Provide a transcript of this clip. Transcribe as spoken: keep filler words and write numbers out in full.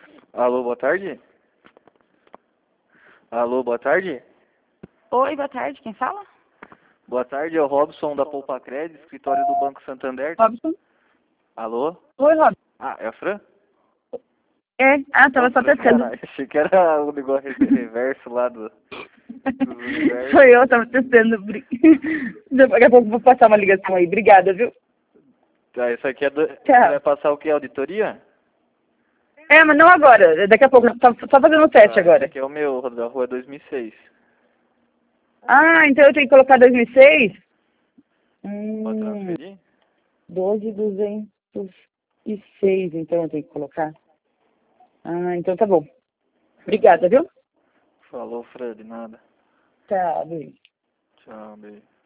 Alô, boa tarde? Alô, boa tarde? Oi, boa tarde, quem fala? Boa tarde, é o Robson da Poupa Crédito, escritório do Banco Santander. Robson? Alô? Oi, Robson. Ah, é a Fran? É, ah, tava Ô, só Fran, testando. caralho, achei que era o negócio de reverso lá do, dos universos. Sou eu, tava testando. Bri- Daqui a pouco eu vou passar uma ligação aí. Obrigada, viu? Tá, isso aqui é do... Você Tchau. vai passar o que? Auditoria? É, mas não agora. Daqui a pouco. Só, só fazendo um teste Tá, esse agora. aqui é o meu, da rua dois mil e seis. Ah, então eu tenho que colocar dois mil e seis? Pode Hum, transferir? doze mil duzentos e seis, então eu tenho que colocar. Ah, então tá bom. Obrigada, viu? Falou, Fran, de nada. Tchau, beijo. Tchau, beijo.